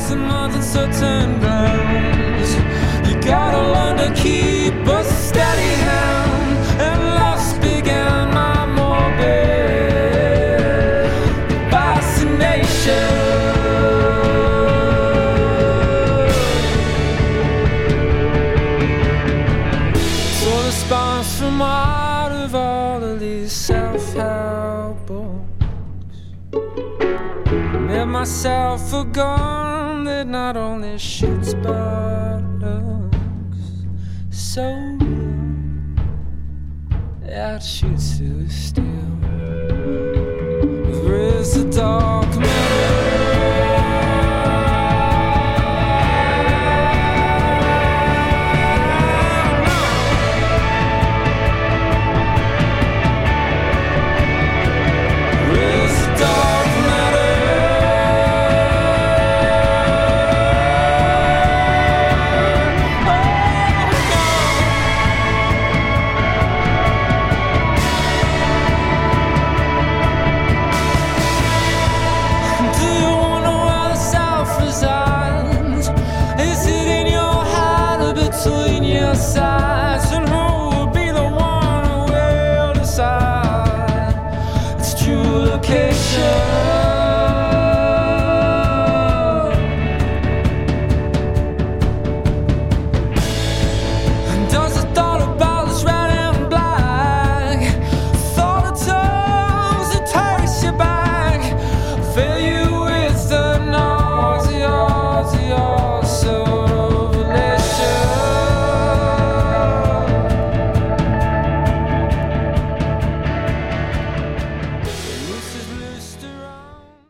some uncertain grounds. You gotta learn to keep a steady hand, and life's began my morbid fascination. So the response from out of all of these self-help books made myself a gun that not only shoots but looks so real. It shoots through steel. Where's the dark matter? Sides, and who will be the one who will decide its true location? And does the thought about this red and black, thought of tongues that takes you back, failure